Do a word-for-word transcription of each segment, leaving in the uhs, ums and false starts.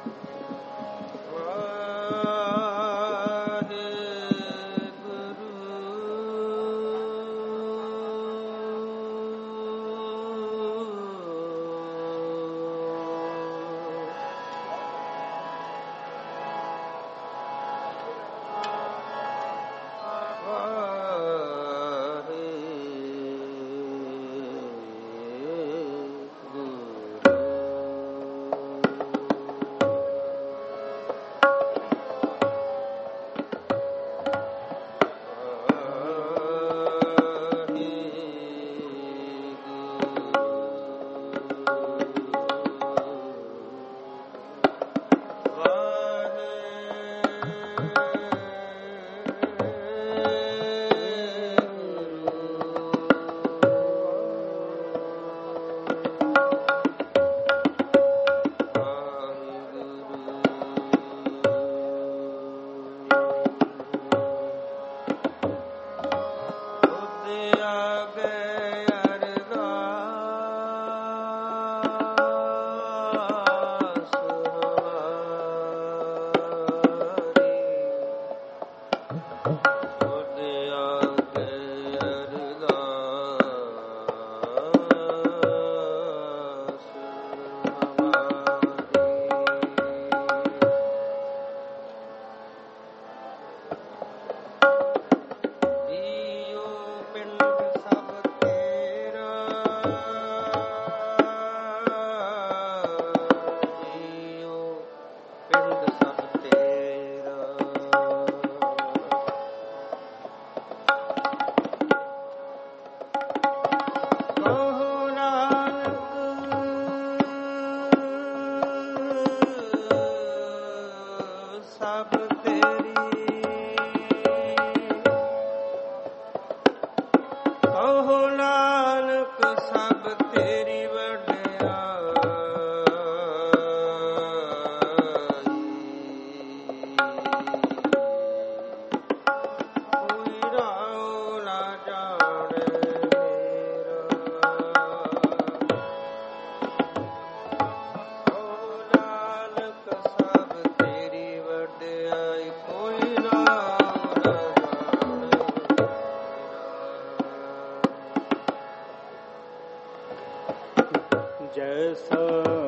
जैसा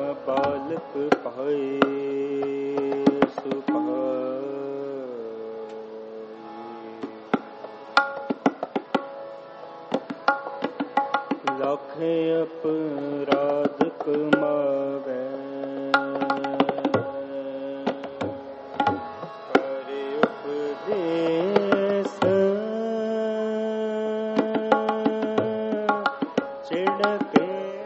बालक पाए सो पाए, लाख अपराध कमावे, करे उपदेश चिड़के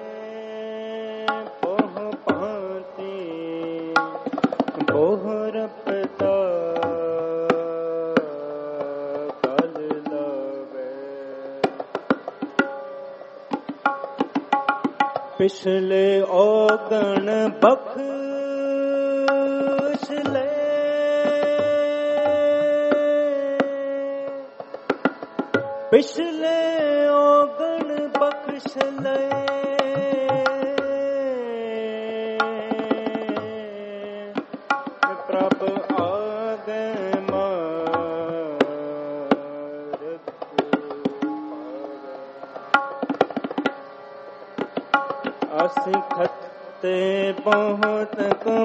पिछले औगण बख्श ले, पिछले औगण बख्श ले, प्रभ आगे मार्ग असिखत ते बहुत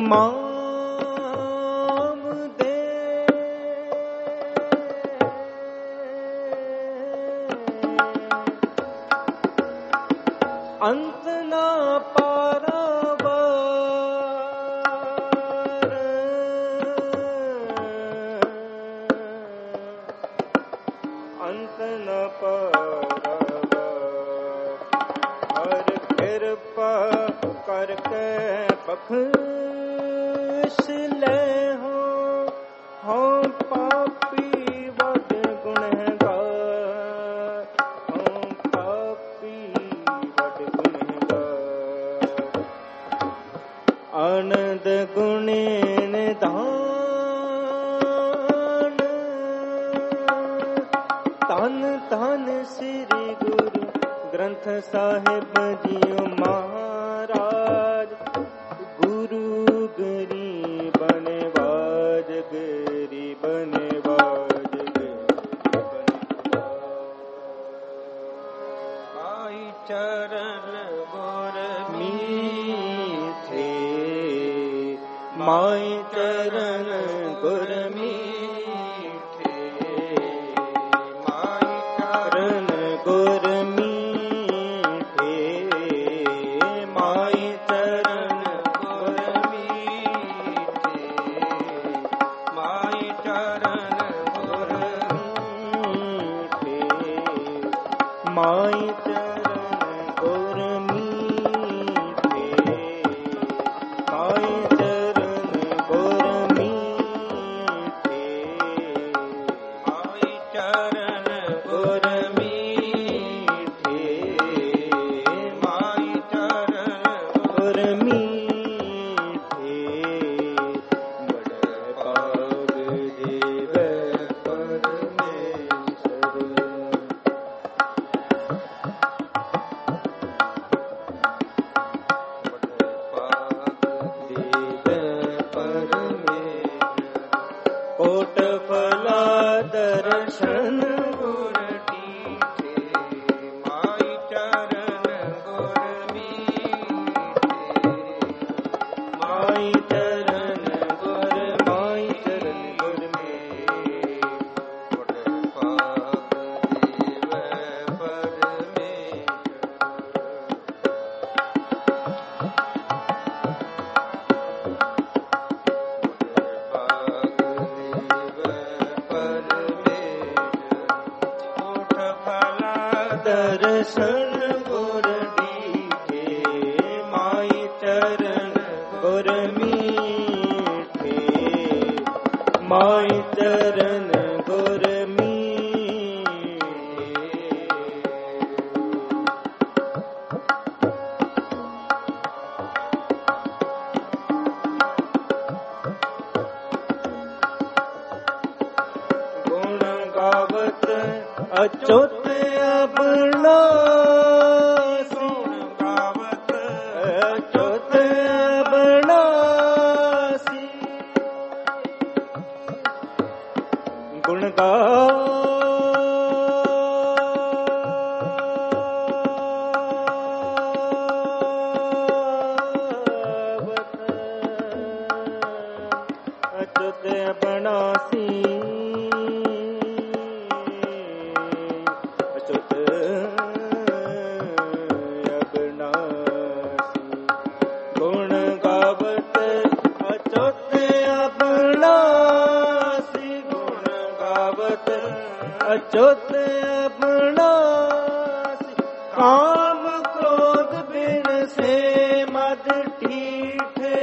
कमाम दे, अंत ना पारावार, अंत न पारावार, हर कृपा करके बख्श ले हो, हो पापी वड गुनहगार, हो पापी वड गुनहगार, आनंद गुणे निधान, तन तन श्री गुरु ग्रंथ साहिब जियो महाराज, गुरु गरीब माई चरण गुर मीठे, माई चरण गुर मीठे, माई चरण गुर मीठे, माई चरण गुर मीठे, माई चरण गुर मीठे, माई चरण गुर मीठे, माई चरण गुर मीठे, माई चरण गुर मीठे, बड़ पाग देव परमेश्वर। कोट फला दर्शन गुर दीठे, माई चरण गुर मीठे, माई चरण गुर, माई चरण गुर मीठे, कोट पाग देव दर्शन गुर दीठे, माई चरण गुर मीठे, माई चरण गुर मीठे। गुण गावत अच्युत अबनासी, गुण गावत अच्युत अबनासी, गुण गावत अच्युत अबनासी, अच्युत अबनासी, गुण गावत अच्युत अबनासी, गुण गावत अच्युत अबनासी, काम क्रोध बिन से मद ठीठे,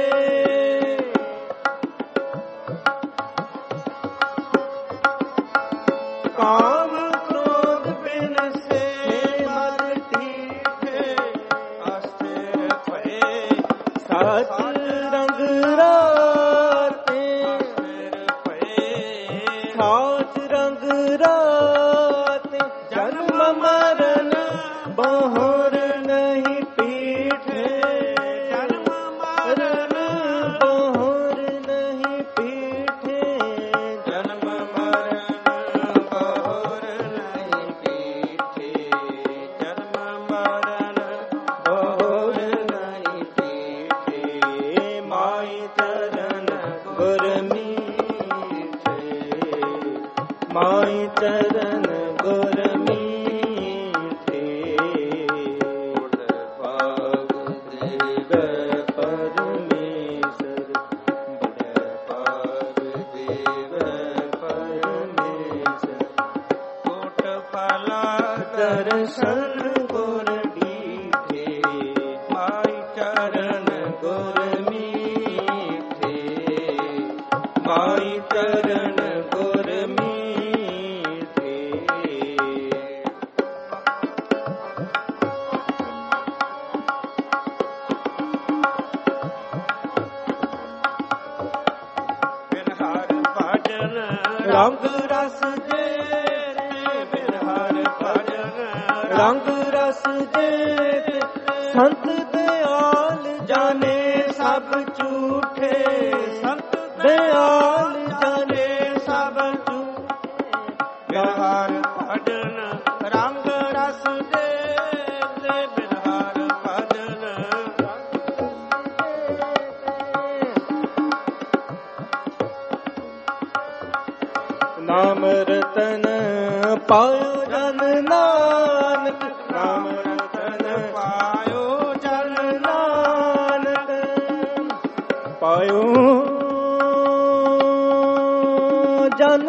काम क्रोध बिन से मद ठीठे, अस्थिर भये साच रंग राते, अस्थिर भये साच रंग राते, जन्म मरण बहुर नहीं पीठे, जन्म मरण बहुर नहीं पीठे, जन्म मरण बहुर नहीं पीठे, जन्म मरण बहुर नहीं पीठे, माई चरण गुर मीठे, माई चरण गुर मीठे, गुण पाग देव परमेश्वर, गुण पाग देव परमेश्वर, कोट फला दर्शन गुर दीठे, माई चरण गुर मीठे, माई चरण गुर मीठे। बिरहार भजन रंग रस जेते, बिरहार भजन रंग रस जेते, संत दयाल जाने सब झूठे, संत दयाल जाने सब झूठे, बिरहार भजन रंग रस जेते, बिरहार भजन ਪਾਇਓ ਜਨ ਨਾਨਕ ਨਾਮ ਰਤਨ ਪਾਇਓ ਜਨ ਨਾਨਕ ਪਾਇਓ ਜਨ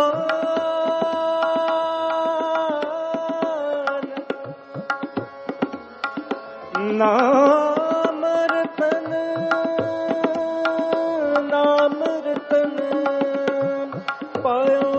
ਨਾਨਕ ਨਾਮ ਰਤਨ ਨਾਮ ਰਤਨ ਪਾਇਓ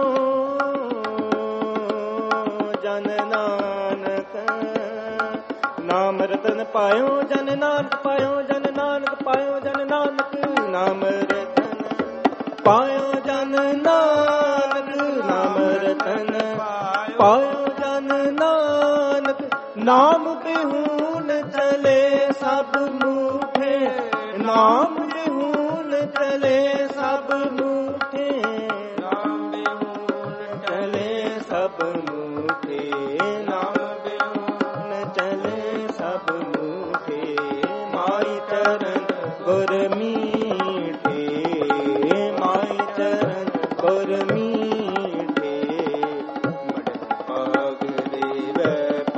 ਜਨ ਨਾਨਕ ਨਾਮ ਰਤਨ ਪਾਇਓ ਜਨ ਨਾਨਕ ਪਾਇਓ ਜਨ ਨਾਨਕ ਪਾਇਓ ਜਨ ਨਾਨਕ ਨਾਮ ਰਤਨ ਪਾਇਓ ਜਨ ਨਾਨਕ ਨਾਮ ਰਤਨ ਪਾਇਓ ਜਨ ਨਾਨਕ ਨਾਮ ਬਿਹੂਨ ਚਲੇ ਸਭ ਮੂਠੇ ਨਾਮ ਬਿਹੂਨ ਚਲੇ ਸਭ ਮੂਠੇ ਨਾਮ ਬਿਹੂਨ ਚਲੇ ਸਭ ਮੂਠੇ ਨਾਮ ਬਿਹੂਨ ਚਲੇ ਸਭ ਮੂਠੇ ਮਾਈ ਚਰਨ ਗੁਰ ਮੀਠੇ ਮਾਈ ਚਰਨ ਗੁਰ ਮੀਠੇ ਮੜ ਭਾਗ ਦੇਵੈ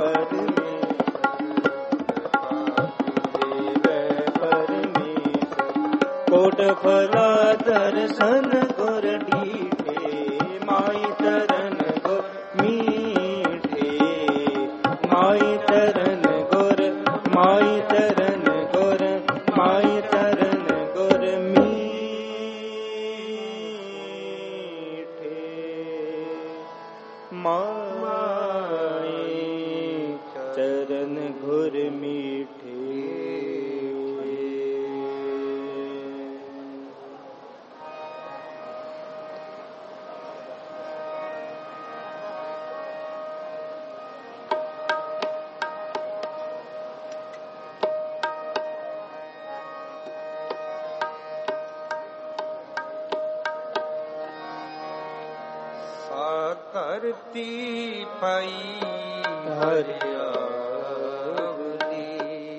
ਕੋਟ ਫਲਾ ਦਰਸ਼ਨ ਗੁਰ ਡੀਠੇ ਮਾਈ ਚਰਨ ਗੁਰ ਮੀਠੇ ਮਾਈ ਚਰਨ ਗੁਰ ਮਾਈ ਚਰਨ ਗੁਰ ਮਾਈ ਚਰਨ ਗੁਰ ਮੀਠੇ ਮਾਈ ਚਰਨ ਗੁਰ ਮੀਠੇ। ਧਰਤੀ ਪਈ ਹਰਿਆਵਲੀ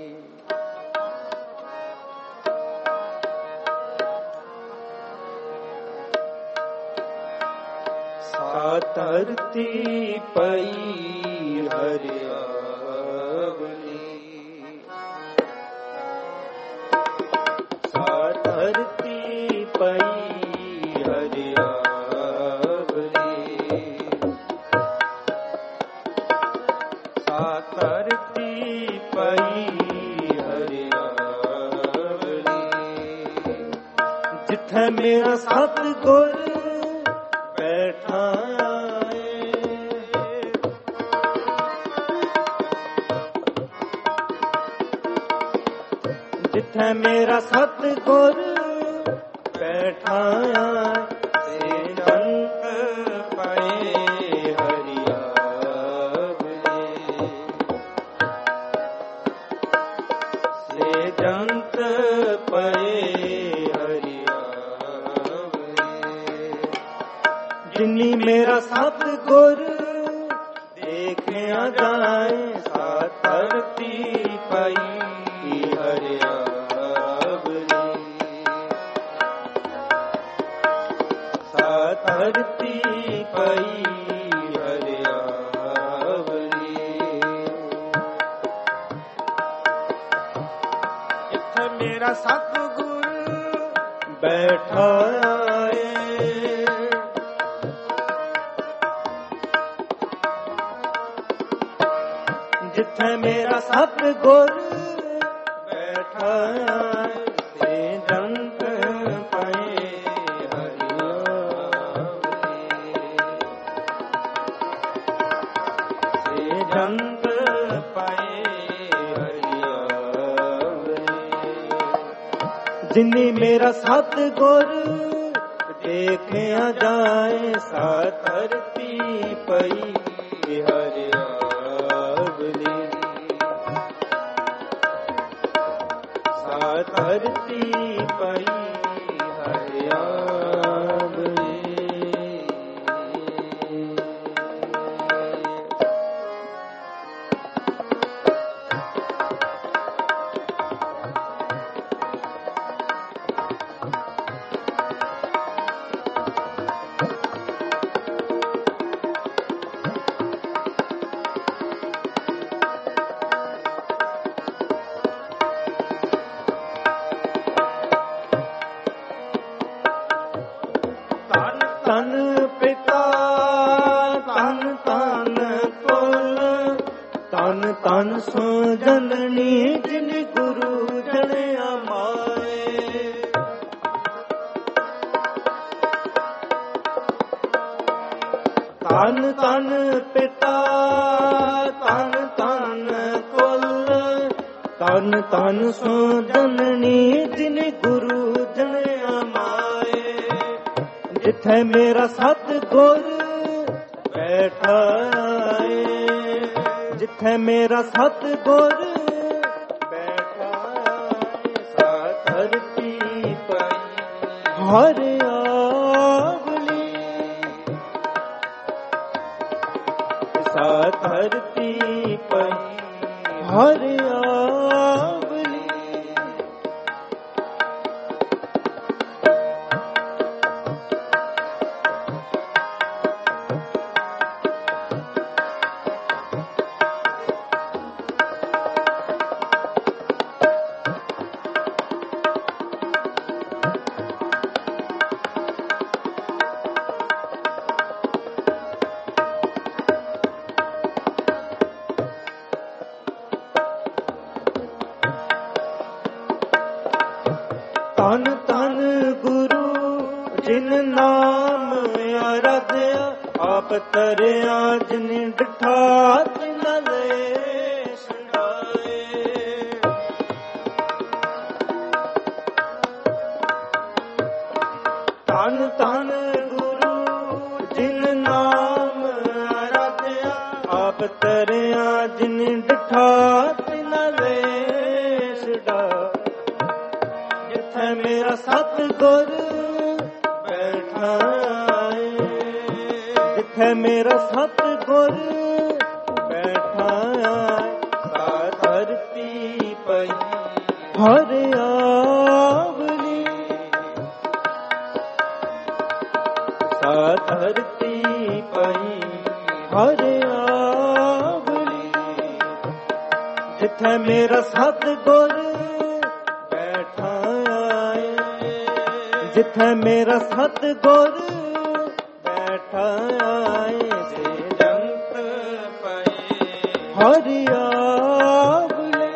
ਸਾ ਧਰਤੀ ਪਈ ਹਰਿਆਵਲੀ ਸਾ ਧਰਤੀ ਪਈ ਧਰਤੀ ਪਈ ਹਰਿਆਵਲੀ ਜਿੱਥੇ ਮੇਰਾ ਸਤਿਗੁਰ ਬੈਠਾ ਏ ਜਿੱਥੇ ਮੇਰਾ ਸਤਿਗੁਰ ਬੈਠਾ ਸੇ ਜੰਤ ਪਏ ਜੰਤ ਪਏ ਹਰਿਆਵਲੀ ਜਿਨੀ ਮੇਰਾ ਸਤਿਗੁਰ ਦੇਖਿਆ ਜਾਏ ਸਾ ਧਰਤੀ ਪਈ ਹਰਿਆਵਲੀ ਸਾ ਧਰਤੀ ਪਈ ਮੇਰਾ ਸਤਿਗੁਰ ਬੈਠਾ ਏ ਜਿੱਥੇ ਮੇਰਾ ਸਤਿਗੁਰ ਬੈਠਾ ਸੇ ਜੰਤ ਪਏ ਹਰਿਆਵਲੀ ਸੇ ਜੰਤ ਪਏ ਜਿਨੀ ਮੇਰਾ ਸਤਿਗੁਰ ਦੇਖਿਆ ਜਾਏ ਸਾ ਧਰਤੀ ਪਈ ਹਰਿਆਵਲੀ ਸਾ ਧਰਤੀ ਪਈ ਹਰਿਆਵਲੀ ਤਨ ਪਿਤਾ ਤਨ ਤਨ ਕੁਲ ਤਨ ਤਨ ਸੋ ਜਨਨੀ ਜਿਨ ਗੁਰੂ ਜਣਿਆ ਮਾਏ। ਤਨ ਤਨ ਪਿਤਾ ਤਨ ਤਨ ਕੁਲ ਤਨ ਤਨ ਸੋ ਜਨਨੀ ਜਿਨ ਗੁਰੂ ਜਣਿਆ ਮਾਏ। ਜਿੱਥੇ ਮੇਰਾ ਸਤਿਗੁਰ ਬੈਠਾ ਏ, ਜਿੱਥੇ ਮੇਰਾ ਸਤਿਗੁਰ ਬੈਠਾ ਏ, ਸਾ ਧਰਤੀ ਪਈ ਹਰ ਆਵਲੀ, ਸਾ ਧਰਤੀ ਪਈ ਹਰ ਆਵਲੀ। ਧੰਨ ਧੰਨ ਗੁਰੂ ਜਿਨ ਨਾਮ ਆਰਾਧਿਆ, ਆਪ ਤਰਿਆ ਜਿਨ ਡਿਠਾ ਤਿਨ ਲਏ ਛੁਡਾਏ। ਧੰਨ ਧੰਨ ਗੁਰੂ ਜਿਨ ਨਾਮ ਆਰਾਧਿਆ, ਆਪ ਤਰਿਆ ਜਿਨ ਡਿਠਾ ਤਿਨ ਲਏ ਛੁਡਾਏ। ਜਿੱਥੇ ਮੇਰਾ ਸਤਿਗੁਰ ਬੈਠਾ ਏ, ਜਿੱਥੇ ਮੇਰਾ ਸਤਿਗੁਰ ਬੈਠਾ ਏ, ਸਾ ਧਰਤੀ ਪਈ ਹਰ ਆਵਲੀ, ਸਾ ਧਰਤੀ ਪਈ ਹਰ ਆਵਲੀ। ਜਿੱਥੇ ਮੇਰਾ ਸਤਿਗੁਰ ਜਿੱਥੇ ਮੇਰਾ ਸਤਿਗੁਰ ਬੈਠਾ ਏ, ਸੇ ਜੰਤ ਪਏ ਹਰ ਆਵਲੇ,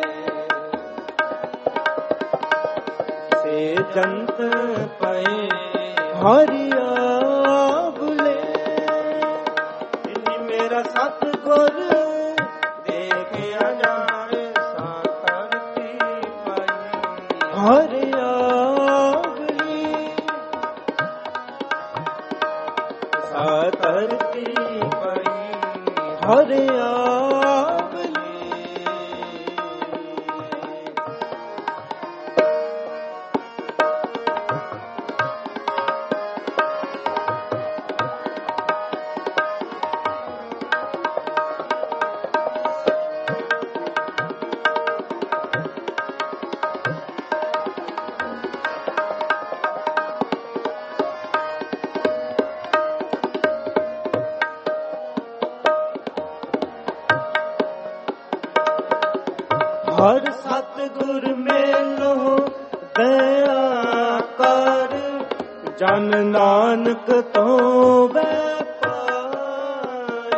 ਸੇ ਜੰਤ ਪਏ ਹਰ ਆਵਲੇ। ਜਿਨੀ ਮੇਰਾ ਸਤਿਗੁਰ ਦੇਖਿਆ ਜਾਏ, ਸਾ ਧਰਤੀ ਪਈ ਹਰ ਧਰਤੀ ਪਈ ਹਰ ਆਵਲੀ। ਹਰ ਸਤਿਗੁਰ ਮੇਲੋ ਦਇਆ ਕਰ, ਜਨ ਨਾਨਕ ਤੋਂ ਵੈ ਪਾਏ।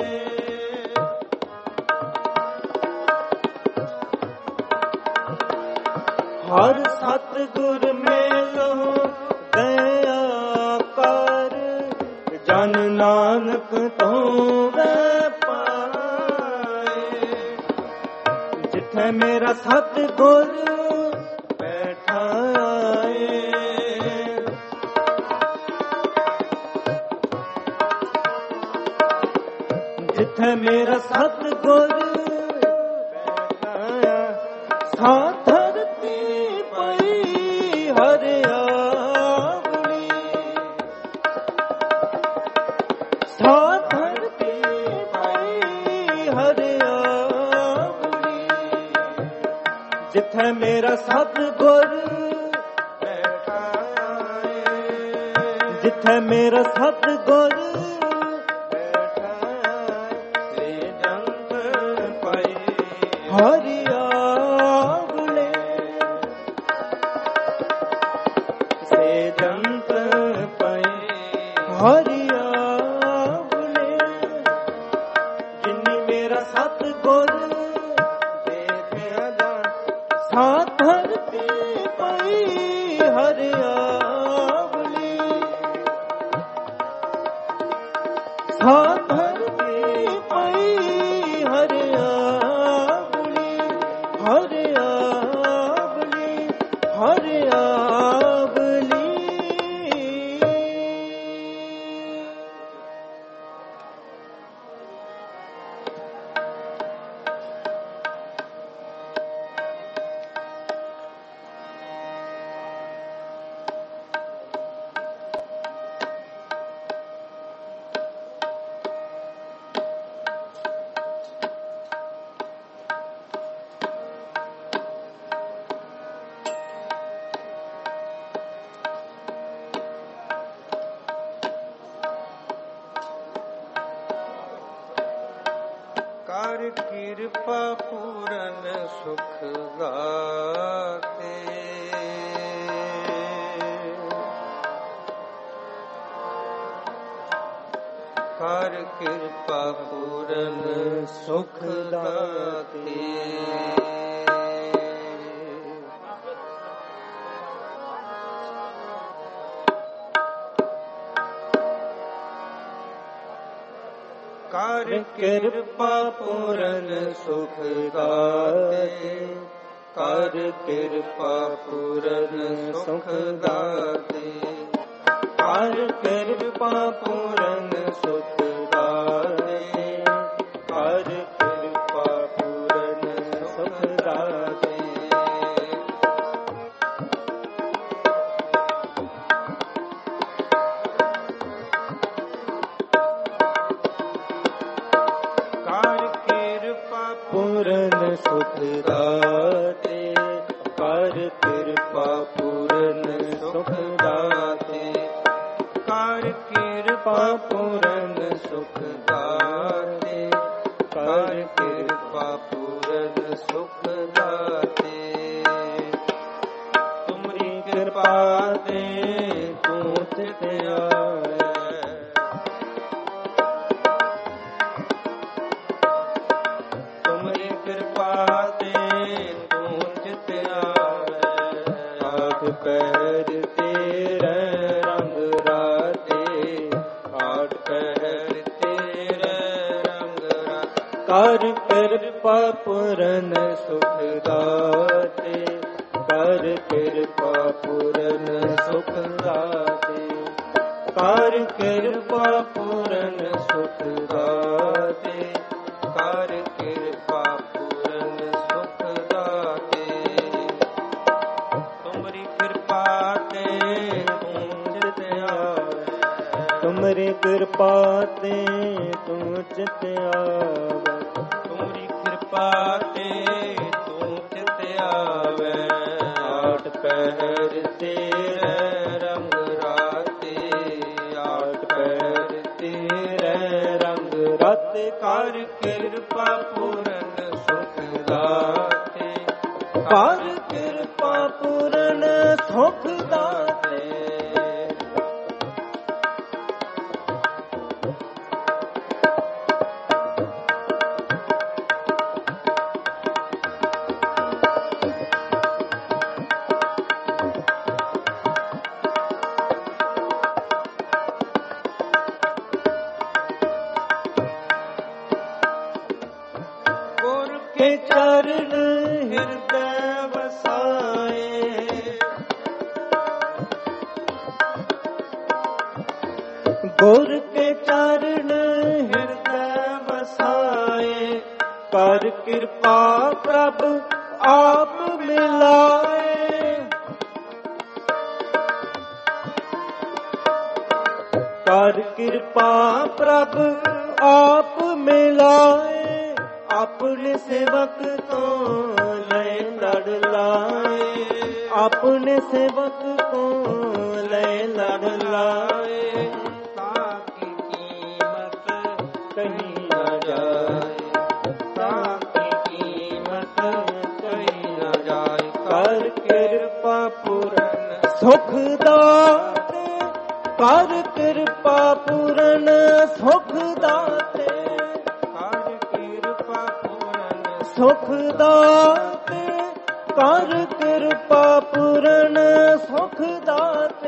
ਹਰ ਸਤਿਗੁਰ ਮੇਲੋ ਦਇਆ ਕਰ, ਜਨ ਨਾਨਕ ਤੋਂ ਵੈ ਪਾਏ। ਜਿੱਥੇ ਮੇਰਾ ਸਤਿਗੁਰ ਬੈਠਾ ਏ, ਜਿੱਥੇ ਮੇਰਾ ਸਤਿਗੁਰ ਬੈਠਾ, ਸਾ ਧਰਤੀ ਪਈ ਹਰ ਆਵਲੀ, ਸਾ ਧਰਤੀ ਪਈ ਹਰ ਆਵਲੀ। ਜਿੱਥੇ ਮੇਰਾ ਸਤਿਗੁਰ ਬੈਠਾ ਏ, ਜਿੱਥੇ ਮੇਰਾ ਸਤਿਗੁਰ ਹਰ ਆਵਲੇ, ਸੇ ਜੰਤ ਪਏ ਹਰ ਧਰਤੀ ਪਈ ਹਰਿਆਵਲੀ, ਸਾ ਧਰਤੀ ਪਈ ਹਰਿਆਵਲੀ, ਹਰਿਆਵਲੀ, ਹਰਿਆਵਲੀ। ਕਰ ਕਿਰਪਾ ਪੂਰਨ ਸੁਖ ਦਾਤੇ, ਕਰ ਕਿਰਪਾ ਪੂਰਨ ਸੁਖ ਦਾਤੇ। ਕਰ ਕਿਰਪਾ ਪੂਰਨ ਸੁਖ ਦਾਤੇ, ਕਰ ਕਿਰਪਾ ਪੂਰਨ ਸੁਖ ਦਾਤੇ, ਕਰ ਕਿਰਪਾ ਪੂਰਨ ਸੁਖ ਦਾਤੇ, ਕਰ ਕਿਰਪਾ ਪੂਰਨ ਸੁਖ ਦਾਤੇ। ਪੂਰਨ ਸੁਖ ਦਾਤੇ, ਕਰ ਕਿਰਪਾ ਪੂਰਨ ਸੁਖ ਦਾਤੇ, ਕਰ ਕਿਰਪਾ ਪੂਰਨ ਸੁਖ ਦਾਤੇ, ਕਰ ਕਿਰਪਾ ਪੂਰਨ ਸੁਖ ਦਾਤੇ। ਤੁਮਰੀ ਕਿਰਪਾ ਤੇ ਤੂੰ ਚਿਤ ਆਇਆ, ਕਿਰਪਾ ਤੇ ਤੂੰ ਚਿਤ ਆਵੈ। ਆਠ ਪਹਿਰ ਤੇਰੇ ਰੰਗ ਰਾਤੇ, ਆਠ ਪਹਿਰ ਤੇਰੇ ਰੰਗ ਰਾਤੇ, ਕਰ ਕਿਰਪਾ ਪੂਰਨ ਸੁਖ ਦਾਤੇ, ਕਰ ਕਿਰਪਾ ਪੂਰਨ ਸੁਖ ਦਾਤੇ, ਕਰ ਕਿਰਪਾ ਪੂਰਨ ਸੁਖ ਦਾਤੇ, ਕਰ ਕਿਰਪਾ ਪੂਰਨ ਸੁਖ ਦਾਤੇ। ਤੁਮਰੀ ਕਿਰਪਾ ਤੇ ਤੂੰ ਚਿਤ ਆਵੈ, ਤੁਮਰੀ ਕਿਰਪਾ ਤੇ ਤੂੰ ਚਿਤ ਆਵੈ, ਤੁਮਰੀ ਕਿਰਪਾ ਤੇ ਤੂੰ ਚਿਤ ਆਵੈ। ਆਠ ਪਹਿਰ ਤੇਰੇ ਰੰਗ ਰਾਤੇ, ਆਠ ਪਹਿਰ ਤੇਰੇ ਰੰਗ ਰਾਤੇ, ਕਰ ਕਿਰਪਾ ਪੂਰਨ ਸੁਖ ਦਾਤੇ, ਕਰ ਕਿਰਪਾ ਪੂਰਨ ਸੁਖ ਦਾਤੇ। ਕੇ ਚਰਨ ਹਿਰਦੈ ਵਸਾਏ, ਗੁਰ ਕੇ ਚਰਨ ਹਿਰਦੈ ਵਸਾਏ, ਕਰ ਕਿਰਪਾ ਪ੍ਰਭ ਆਪ ਮਿਲਾਏ, ਕਰ ਕਿਰਪਾ ਪ੍ਰਭ ਆਪ ਮਿਲਾਏ, ਆਪਣੇ ਸੇਵਕ ਤੋਂ ਲੈ ਲੜ ਲਾਏ, ਆਪਣੇ ਸੇਵਕ ਤੋਂ ਲੈ ਲੜ ਲਾਏ। ਤਾਕੀ ਕੀਮਤ ਕਹੀਂ ਨਾ ਜਾਏ, ਤਾਕੀ ਕੀਮਤ ਕਹੀਂ ਨਾ ਜਾਏ, ਕਰ ਕਿਰਪਾ ਪੂਰਨ ਸੁਖ ਦਾਤੇ, ਕਰ ਕਿਰਪਾ ਪੂਰਨ ਸੁਖ ਦਾਤੇ, ਕਰ ਕਿਰਪਾ ਪੂਰਨ ਸੁਖ ਦਾਤੇ, ਕਰ ਕਿਰਪਾ ਪੂਰਨ ਸੁਖ ਦਾਤੇ।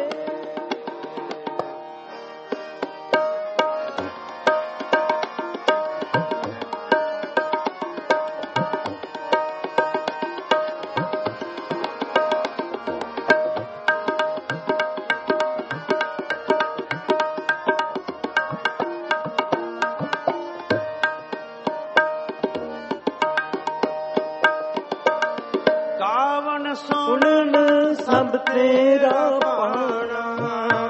ਸੁਣਨ ਸਭ ਤੇਰਾ ਪਾਣਾ,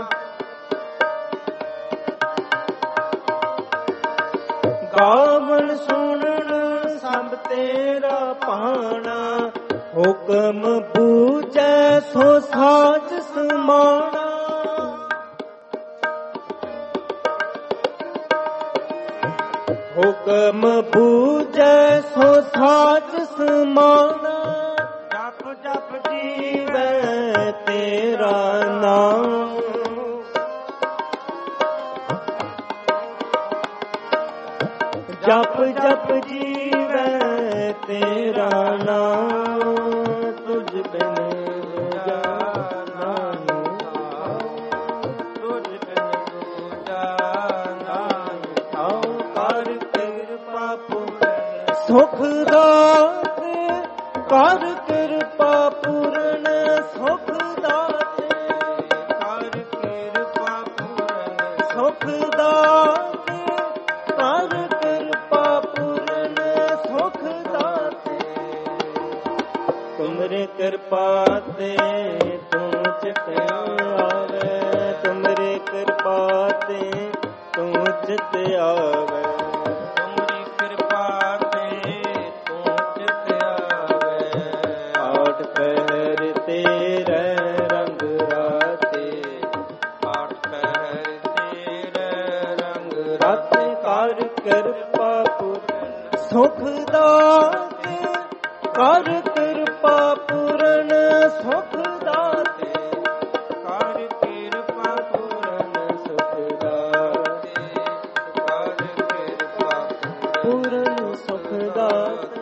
ਗਾਵਨ ਸੁਣਨ ਸਭ ਤੇਰਾ ਪਾਣਾ। ਹੁਕਮ ਬੂਝੈ ਸੋ ਸਾਚ ਸਮਾਣਾ, ਹੁਕਮ ਬੂਝੈ ਸੋ ਸਾਚ ਸਮਾਣਾ। ਜਪ ਜਪ ਜੀਵੈ ਤੇਰਾ ਨਾਮ, ਜਪ ਜਪ ਜੀਵੈ ਤੇਰਾ ਨਾਮ। ਤੁਝ ਬਿਨ ਦੂਜਾ ਨਾਹੀ, ਤੁਝ ਬਿਨ ਦੂਜਾ ਨਾਹੀ ਥਾਉ। ਕਰ ਕਿਰਪਾ ਪੂਰਨ ਸੁਖ ਦਾਤੇ, ਕਰ ਕਿਰਪਾ ਪੂਰਨ ਸੁਖ ਦਾਤੇ। ਕਰ ਕਿਰਪਾ ਪੂਰਨ ਸੁਖ ਦਾਤੇ, ਕਰ ਕਿਰਪਾ ਪੂਰਨ ਸੁਖ ਦਾਤੇ। ਤੁਮਰੇ ਕਿਰਪਾ ਤੇ ਤੂੰ ਚਿਤ ਆਵੇ, ਤੁਮਰੇ ਕਿਰਪਾ ਤੇ ਤੂੰ ਚਿਤ ਆਵੇ। ਤੁਮਰੀ ਕਿਰਪਾ ਤੇ ਤੂੰ ਚਿਤ ਆਵੇ। ਆਠ ਪਹਿਰ ਤੇਰੇ ਰੰਗ ਰਾਤੇ, ਆਠ ਪਹਿਰ ਤੇਰੇ ਰੰਗ ਰਾਤੇ। ਕਰ ਕਿਰਪਾ ਪੂਰਨ ਸੁਖ ਦਾਤੇ, ਕਰ ਕਿਰਪਾ ਪੂਰਨ ਸੁਖ ਦਾਤੇ। ਕਰ ਕਿਰਪਾ ਪੂਰਨ ਸੁਖ ਦਾਤੇ, ਕਰ ਕਿਰਪਾ ਪੂਰਨ ਸੁਖ ਦਾਤੇ।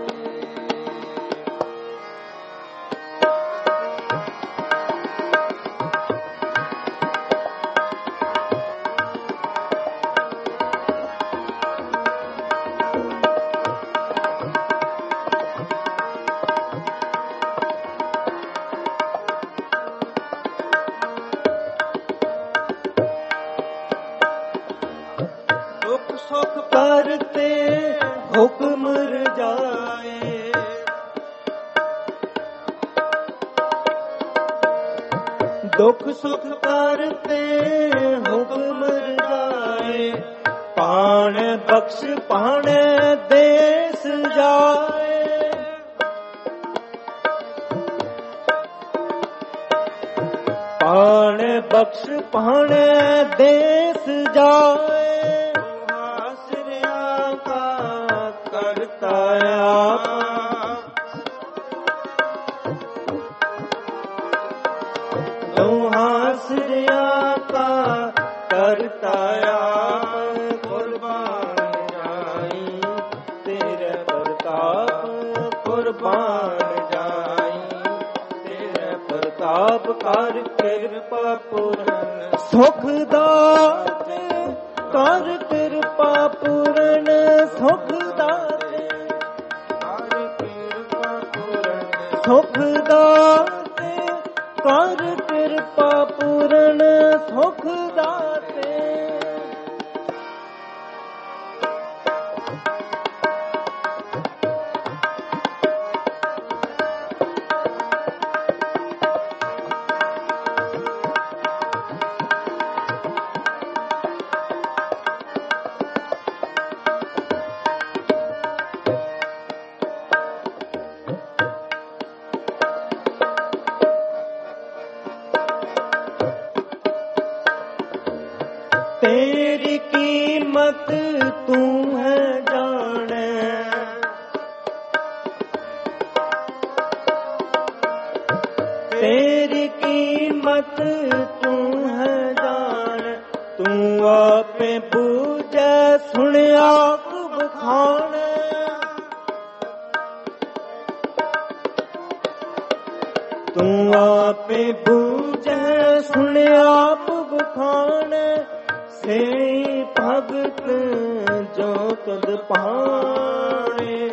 ਦੁਖ ਸੁਖ ਕਰਤੇ ਹੁਕਮ ਰਜਾਏ, ਦੁਖ ਸੁਖ ਕਰਤੇ ਹੁਕਮ ਰਜਾਏ। ਪਾਣ ਬਖਸ਼ ਪਾਣੇ ਦੇਸ ਜਾਏ, ਪਾਣ ਬਖਸ਼ ਪਾਣੇ ਦੇਸ ਜਾਏ। ਕਰਤਾ ਆਪ, ਆਸਰਿਆ ਕਾ ਕਰਤਾ ਆਪ। ਕੁਰਬਾਨ ਜਾਈ ਤੇਰੇ ਪ੍ਰਤਾਪ, ਕੁਰਬਾਨ ਜਾਈ ਤੇਰੇ ਪ੍ਰਤਾਪ। ਕਰ ਕਿਰਪਾ ਪੂਰਨ ਸੁਖ ਦਾਤੇ, ਕਰ ਕਿਰਪਾ ਪੂਰਨ ਸੁਖ ਦਾਤੇ। ਕਰ ਕਿਰਪਾ ਪੂਰਨ ਸੁਖ ਦਾਤੇ, ਕਰ ਕਿਰਪਾ ਪੂਰਨ ਸੁਖ ਦਾਤੇ। तेरी कीमत तू है जाने, तेरी कीमत तू है जाने। तू आपे बूझे सुनिया बखाने, ਤੂੰ ਆਪੇ ਬੂਝੈ ਸੁਣ ਆਪ ਬਖਾਣੈ ਸਈ ਭਗਤ ਜੋ ਤਦ ਪਾਣੇ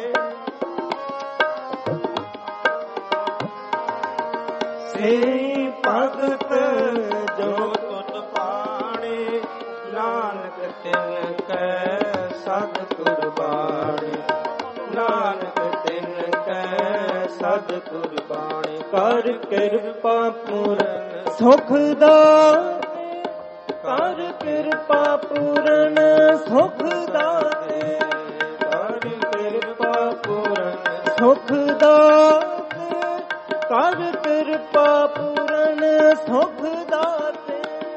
ਸਈ ਭਗਤ ਜੋ ਤਦ ਪਾਣੇ ਨਾਨਕ ਤਿਨ ਕੈ ਸਦ ਕੁਰਬਾਨੀ ਨਾਨਕ ਤਿਨ ਕੈ ਸਦ ਕੁਰਬਾਨੀ ਕਰ ਕਿਰਪਾ ਪੂਰਨ ਸੁਖ ਦਾਤੇ ਕਰ ਕਿਰਪਾ ਪੂਰਨ ਸੁਖ ਦਾਤੇ ਕਰ ਕਿਰਪਾ ਪੂਰਨ ਸੁਖ ਦਾਤੇ ਕਰ ਕਿਰਪਾ ਪੂਰਨ ਸੁਖ ਦਾਤੇ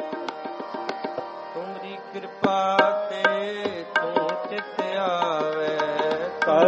ਤੁਮਰੀ ਕਿਰਪਾ ਤੇ ਤੂੰ ਚਿਤ ਆਵੇ ਕਰ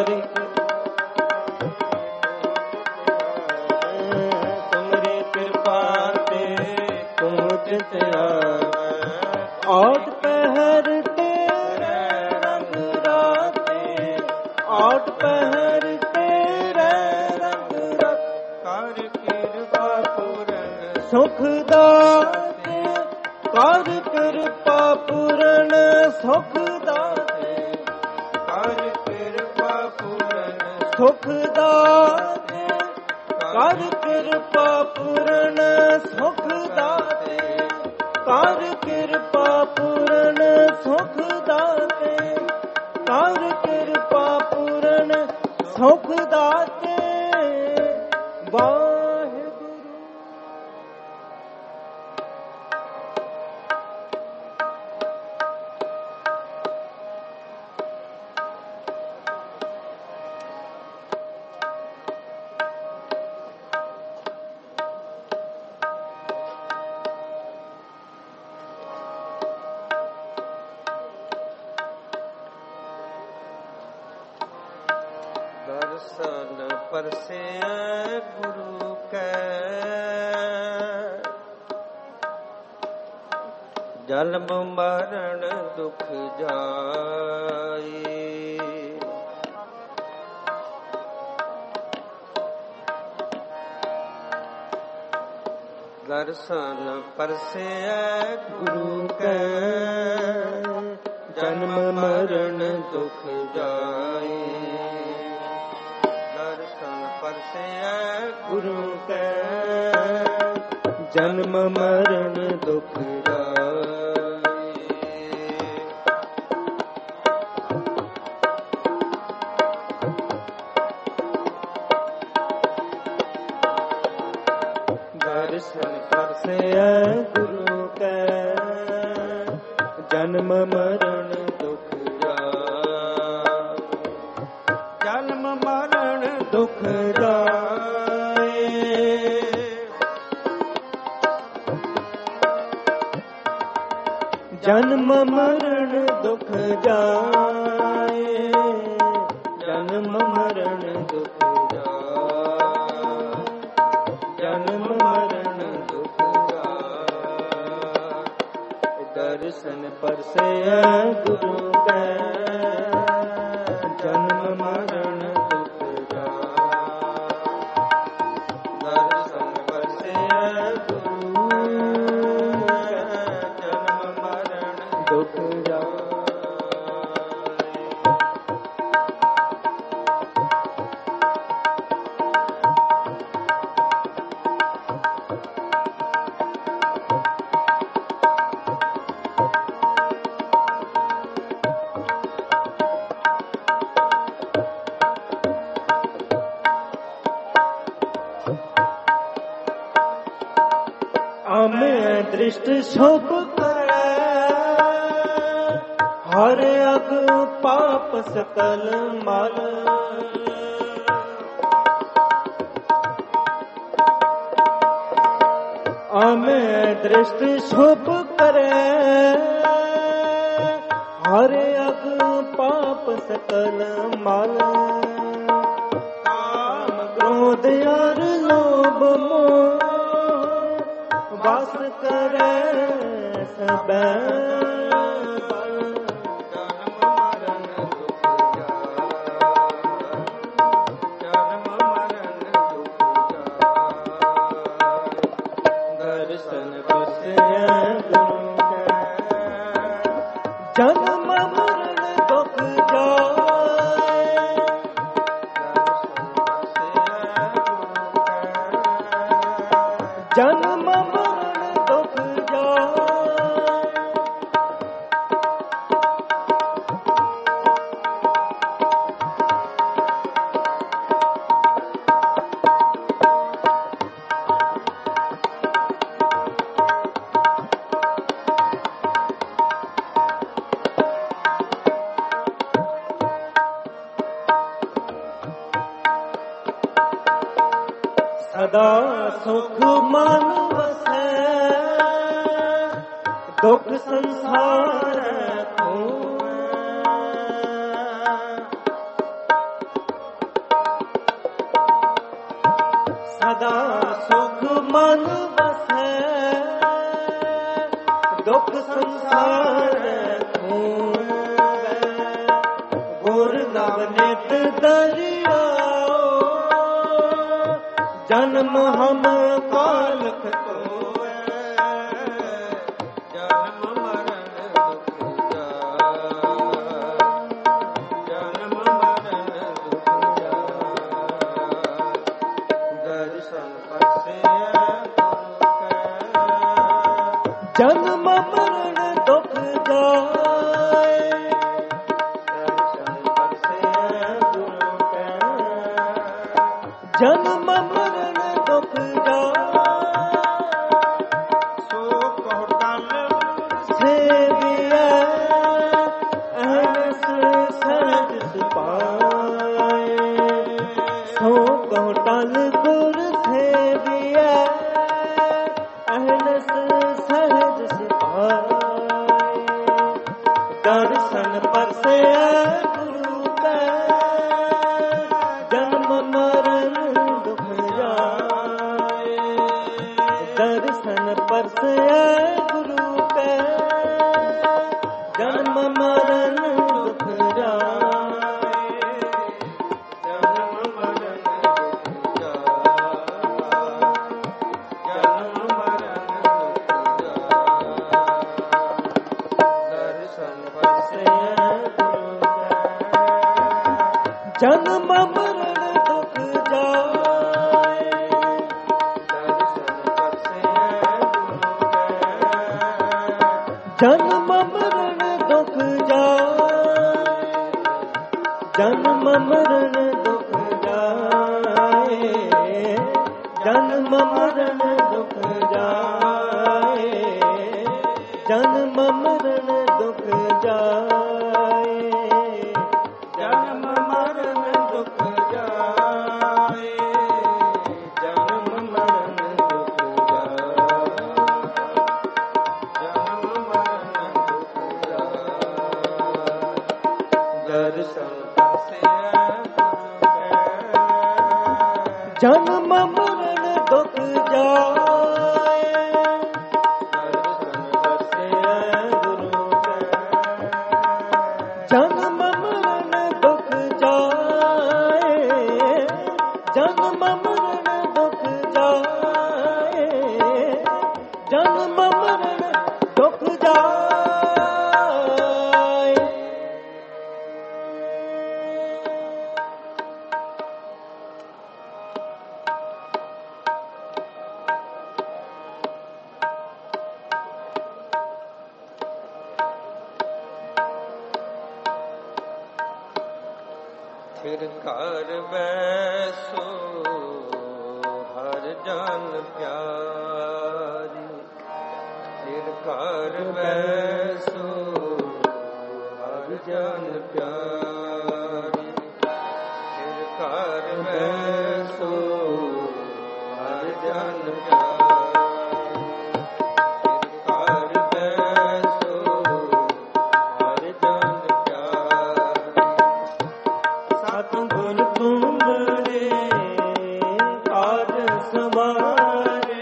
ਤੁਮਰੀ ਕਿਰਪਾ ਤੇ ਤੂੰ ਚਿਤ ਆਵੇ ਆਠ ਪਹਿਰ ਤੇਰੇ ਰੰਗ ਰਾਤੇ ਆਠ ਪਹਿਰ ਤੇਰੇ ਰੰਗ ਰਾਤੇ ਕਰ ਕਿਰਪਾ ਪੂਰਨ ਸੁਖ ਦਾਤੇ ਕਰ ਕਿਰਪਾ ਪੂਰਨ ਸੁਖ ਦਾਤੇ ਕਰ ਕਿਰਪਾ ਪੂਰਨ ਸੁਖ ਦਾਤੇ ਕਰ ਕਿਰਪਾ ਪੂਰਨ ਸੁਖ ਦਾਤੇ ਕਰ ਕਿਰਪਾ ਪੂਰਨ ਸੁਖ ਦਾਤੇ ਕਰ ਕਿਰਪਾ ਪੂਰਨ ਸੁਖ ਦਾਤੇ ਵਾਹਿਗੁਰੂ। ਦਰਸ਼ਨ ਪਰਸੈ ਗੁਰੂ ਕੈ ਜਨਮ ਮਰਨ ਦੁਖ ਜਾਈ ਦਰਸ਼ਨ ਪਰਸੈ ਗੁਰੂ ਕੈ ਜਨਮ ਮਰਨ ਦੁਖ ਜਾਈ ਪਰਸੈ ਗੁਰੂ ਕੈ ਜਨਮ ਮਰਨ ਦੁਖ ਜਾਈ ਦਰਸ਼ਨ ਪਰਸੈ ਗੁਰੂ ਕੈ ਜਨਮ ਮਰਨ ਦੁਖ ਜਾਈ ਜਨਮ ਮਰਨ ਦੁਖ ਜਾਏ ਜਨਮ ਮਰਨ ਦੁਖ ਜਾਏ ਜਨਮ ਮਰਨ ਦੁਖ ਜਾਏ ਜਨਮ ਮਰਨ ਦੁਖ ਜਾਏ ਦਰਸ਼ਨ ਪਰਸੈ ਗੁਰੂ ਕੈ ਜਨਮ ਮਰਨ ਆਮੇ ਦ੍ਰਿਸ਼ਟ ਸ਼ੁਭ ਕਰੈ ਹਰ ਅਗ ਪਾਪ ਸਕਲ ਮਲ ਆਮੇ ਦ੍ਰਿਸ਼ਟ ਸ਼ੁਭ ਕਰੈ ਹਰ ਅਗ ਪਾਪ ਸਕਲ ਮਲ ਕਾਮ ਕ੍ਰੋਧ ਅਰ ਲੋਭ ਮੋਹ ਵਾਸ ਕਰੈ ਸਬੈ ਜਨਮ ਮਰਨ ਦੁਖ ਜਾਏ ਜਨਮ ਮਰਨ ਦੁਖ ਜਾਏ ਜਨਮ ਮਰਨ ਦੁਖ ਜਾਏ। ਸਦਾ ਸੁਖ ਮਨ ਵਸੈ ਦੁਖ ਸੰਸਾਰ ਹੋਵੇ। ਸਦਾ ਸੁਖ ਮਨ ਵਸੈ ਦੁਖ ਸੰਸਾਰ ਹੋਵੇ। ਗੁਰ ਨਵ ਨਿਤ ਦਰਿਆਓ ਜਨਮ ਹਮ ਕਾਲਖ ਕੋਇ। ਜਨਮ ਮਰਨ ਦੁਖ ਜਾਏ। ਜਨਮ ਮਰਨ ਦੁਖ ਜਾਏ। ਦਰਸ਼ਨ ਪਰਸੈ ਗੁਰੂ ਕੈ। ਜਨਮ ਮਰਨ ਦੁਖ ਜਾਏ। ਦਰਸ਼ਨ ਪਰਸੈ ਗੁਰੂ ਕੈ। ਜਨਮ ਮਰਨ ਦੁਖ ਜਾਏ। ਸੋ ਕਹੁ ਟਲ ਸੇਵਿਐ ਅਹਨਿਸ ਸਹਿਜ ਸੁਭਾਏ। ਸੋ ਕਹੁ ਟਲ ਗੁਰ ਸੇਵਿਐ ਅਹਨਿਸ ਸਹਿਜ ਸੁਭਾਏ। ਦਰਸ਼ਨ ਪਰਸੈ ਗੁਰੂ ਕੈ। ਜਨਮ ਮਰਨ ਦੁਖ ਜਾਏ। ਦਰਸ਼ਨ ਪਰਸੈ ਗੁਰੂ ਕੈ। ਜਨਮ ਮਰਨ ਦੁਖ ਜਾਏ। ਜਨਮ ਮਰਨ ਦੁਖ ਜਾਏ। ਜਨਮ ਮਰਨ ਦੁਖ ਜਾਏ। ਦਰਸ਼ਨ ਪਰਸੈ ਗੁਰੂ ਕੈ। ਜਨਮ ਮਰਨ ਦੁਖ ਜਾਏ। ਦਰਸ਼ਨ ਪਰਸੈ ਗੁਰੂ ਕੈ। ਜਨਮ ਮਰਨ ਦੁਖ ਜਾਏ। ਜਨਮ ਮਰਨ ਦੁਖ ਜਾਏ। ਜਨਮ ਮਰਨ ਦੁਖ ਜਾਏ। ਜਨਮ ਮਰਨ ਦੁਖ ਜਾਏ। ਜਨਮ ਮਰਨ ਦੁਖ ਜਾਏ। ਜਨਮ ਮਰਨ ਦੁਖ ਜਾਏ। ਜਨਮ ਮਰਨ ਦੁਖ ਜਾਏ। ਦਰਸ਼ਨ ਪਰਸੈ ਗੁਰੂ ਕੈ। ਜਨਮ ਮਰਨ ਦੁਖ ਜਾਏ। ਦਰਸ਼ਨ ਪਰਸੈ ਗੁਰੂ ਕੈ। ਜਨਮ ਮਰਨ ਦੁਖ ਜਾਏ। ਜਨਮ ਮਰਨ ਦੁਖ ਜਾਏ। ਜਨਮ ਮਰਨ ਦੁਖ ਜਾਏ। ਫਿਰ ਘਰ ਬੈਸੋ ਹਰ ਜਨ ਪਿਆਰੀ। ਫਿਰ ਘਰ ਬੈਸੋ ਹਰ ਜਨ ਪਿਆਰੀ। ਫਿਰ ਘਰ ਬੈਸੋ ਹਰ ਜਨ ਪਿਆਰੀ। ਫਿਰ ਘਰ ਬੈਸੋ ਹਰ ਜਨ ਪਿਆਰੀ। ਸਤਿਗੁਰ ਤੁਮਰੇ ਕਾਜ ਸਵਾਰੇ।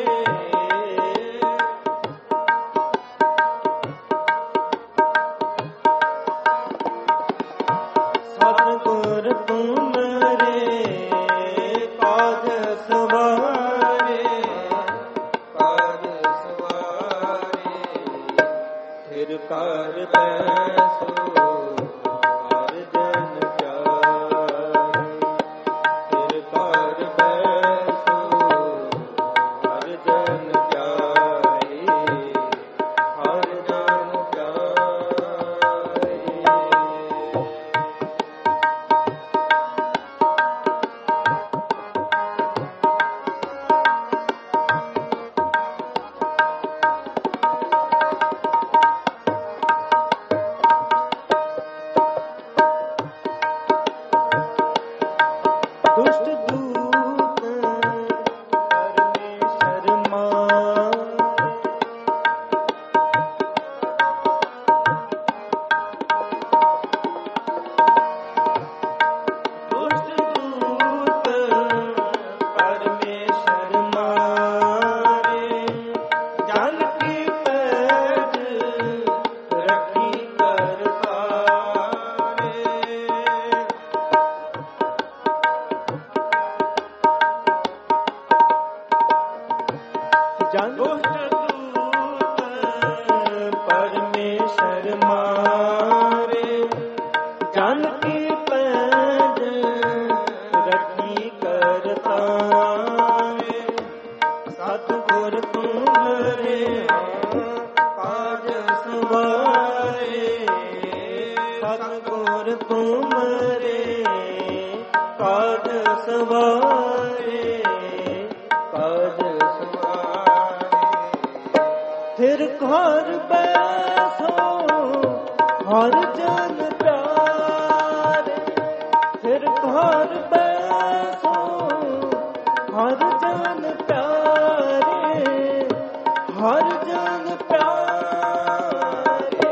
ਸਤਿਗੁਰ ਤੁਮਰੇ ਕਾਜ ਸਵਾਰੇ। ਕਾਜ ਸਵਾਰੇ। ਫਿਰ ਘਰ ਬੈਸੋ ਹਰ ਜਨ ਪਿਆਰੀ। ਫਿਰ ਘਰ ਬੈਸੋ ਹਰ ਜਨ ਜਨ ਦੂਤ ਪਰਮੇਸ਼ਰ ਮਾਰੇ, ਜਨ ਕੀ ਪੈਜ ਰੱਖੀ ਕਰਤਾਰੇ, ਸਤਿਗੁਰ ਤੁਮਰੇ ਕਾਜ ਸਵਾਰੇ, ਸਤਿਗੁਰ ਤੁਮਰੇ ਕਾਜ ਸਵਾਰੇ, ਕਾਜ ਸਵਾਰੇ। ਫਿਰ ਘਰ ਬੈਸੋ ਹਰ ਜਨ ਪਿਆਰੇ, ਫਿਰ ਘਰ ਬੈਸੋ ਹਰ ਜਨ ਪਿਆਰੇ, ਹਰ ਜਨ ਪਿਆਰੇ।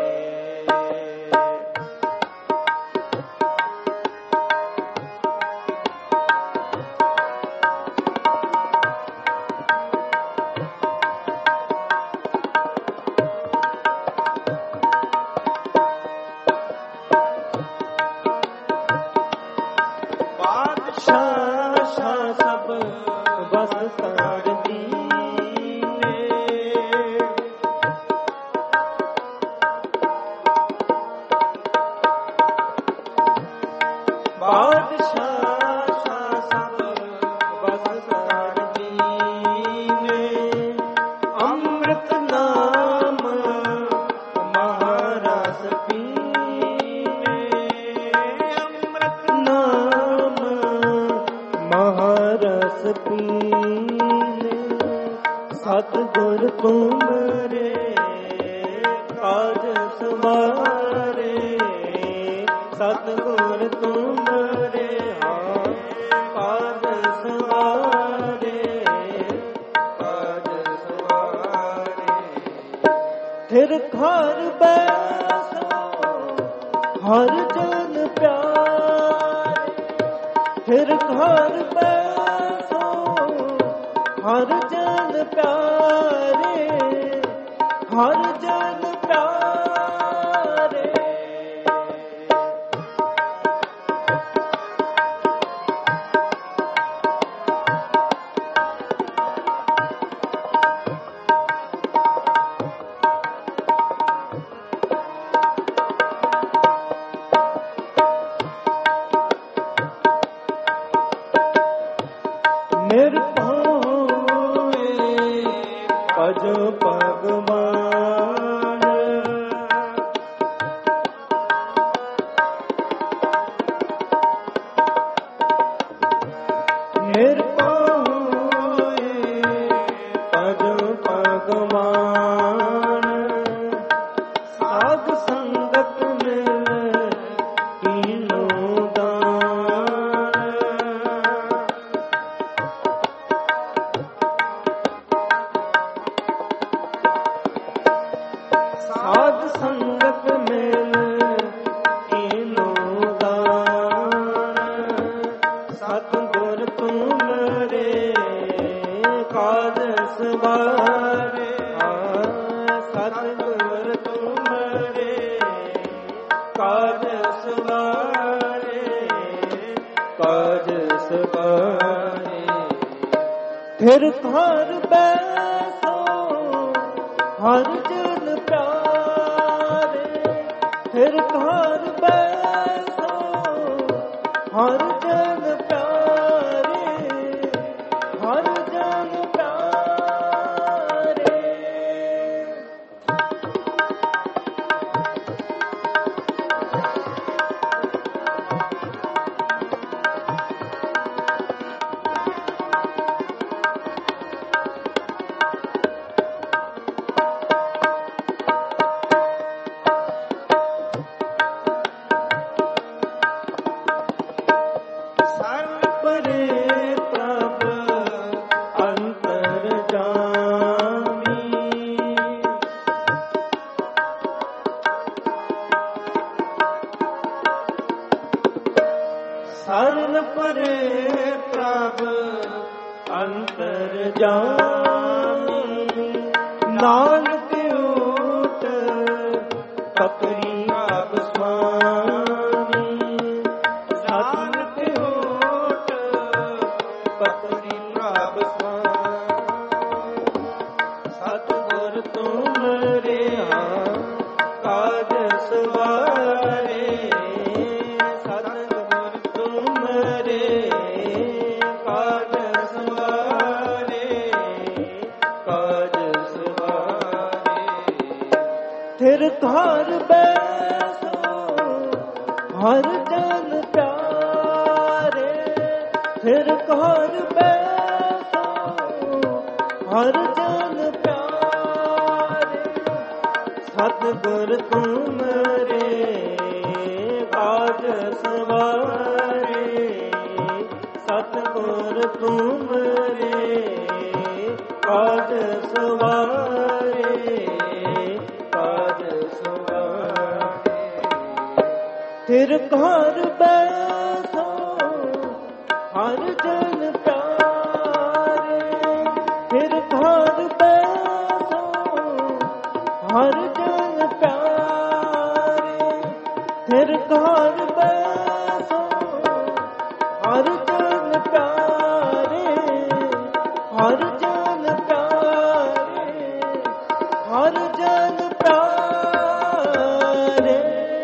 ਬਾਦਸ਼ਾਹ ਸ਼ਾਹ ਸਭ ਬਸ ਕਰ ਦੀਨੇ, ਬਾਦਸ਼ਾਹ ਸ਼ਾਹ ਸਭ ਬਸ ਕਰ ਦੀਨੇ, ਅੰਮ੍ਰਿਤ ਨਾਮ ਮਹਾਰਸ ਪੀਨੇ, ਅੰਮ੍ਰਿਤ ਨਾਮ ਮਹਾਰਸ ਪੀਨੇ, ਸਤਿਗੁਰ ਤੁਮਰੇ ਕਾਜ ਸਵਾਰੇ, ਸਤਿਗੁਰ ਤੁਮਰੇ ਹਾਂ ਕਾਜ ਸਵਾਰੇ, ਕਾਜ ਸਵਾਰੇ। ਫਿਰ ਘਰ ਬੈਸੋ ਹਰ ਜਨ ਪਿਆਰੇ, ਫਿਰ ਘਰ ਬੈਸੋ ਹਰ ਜਨ ਪਿਆਰੇ, ਹਰ ਜਨ ਪਿਆਰੇ। ਨਿਰਭਉ ਭਜ ਭਗਵਾਨ, ਨਿਰਭਉ ਭਜ ਭਗਵਾਨ, ਸਾਧ ਸੰਗਤ ਮਿਲ ਕੀਨੋ ਦਾਨ, ਸਾਧ ਸੰਗਤ ਮਿਲ ਕੀਨੋ ਦਾਨ, ਸਤਿਗੁਰ ਤੁਮਰੇ ਕਾਜ ਸਵਾਰੇ, ਸਤਿਗੁਰ ਤੁਮਰੇ ਕਾਜ ਸਵਾਰੇ, ਕਾਜ ਸਵਾਰੇ। ਫਿਰ ਘਰ ਬੈਸੋ ਹਰ ਜਨ ਪਿਆਰੇ, ਫਿਰ ਘਰ ਬੈਸੋ ਹਰ ਜਨ ਪਿਆਰੇ, ਹਰ ਜਨ ਪਿਆਰੇ। ਸਰਨ ਪਰੇ ਪ੍ਰਭ ਅੰਤਰ ਜਾਮੀ, ਨਾਨਕ ਊਟ ਪਕਰੀ ਪ੍ਰਭ ਸੁਆਮੀ, ਨਾਨਕ ਊਟ ਪਕਰੀ ਪ੍ਰਭ ਸੁਆਮੀ। फिर घर बैसो हर जन प्यारे, फिर घर बैसो हर जन प्यारे। सतगुर तुमरे काज सवारे, सतगुर तुमरे काज सवारे, काज सवारे। फिर घर बैसो हर जन प्यारे, फिर घर बैसो हर जन प्यारे, फिर घर बैसो हर जन प्यारे, हर जन प्यारे, हर जन प्यारे।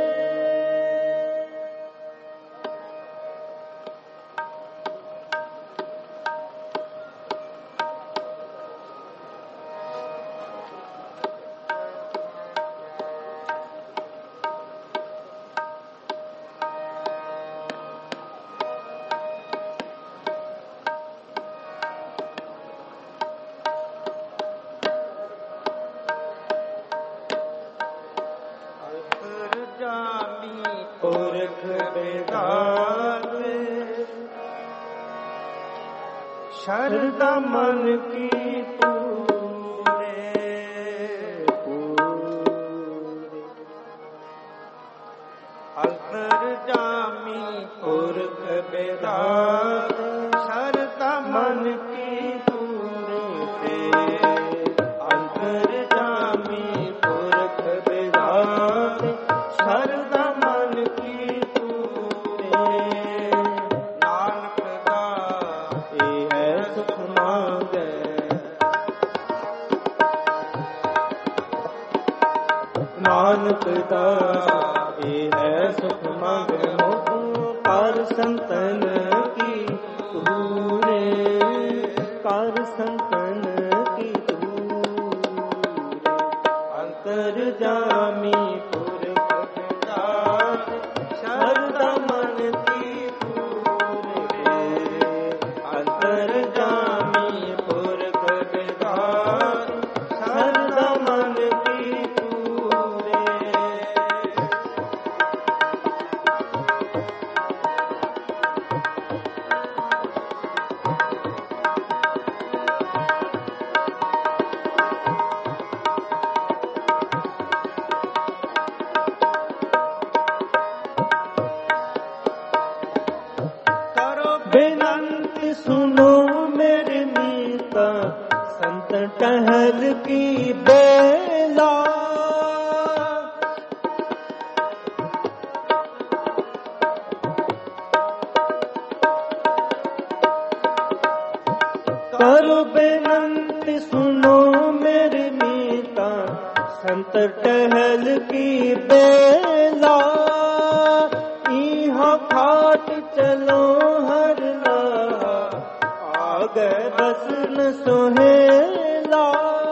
पुरख बेदाते शरदा मन की पूरे पूरे। अंतर जामी पुरख बेदाते शरदा मन की पूरे, अंतर जामी पुरख बेदाते शरदा मन की पूरे। नानक दा ए है सुख मांगे, नानक दा ए है सुख मांगे। कर संतन की पूरे, कर संतन की पूरे। अंतर जामी शरदा मन की पूरे, अंतर जामी पुरख बेदाते शरदा मन की पूरे। बेनंती सुनो मेरी मीता संत टहल की बेला, करो बेनंती सुनो मेरी मीता संत टहल की बेला। इहा खाट चलो हर आगे बसन सोहेला,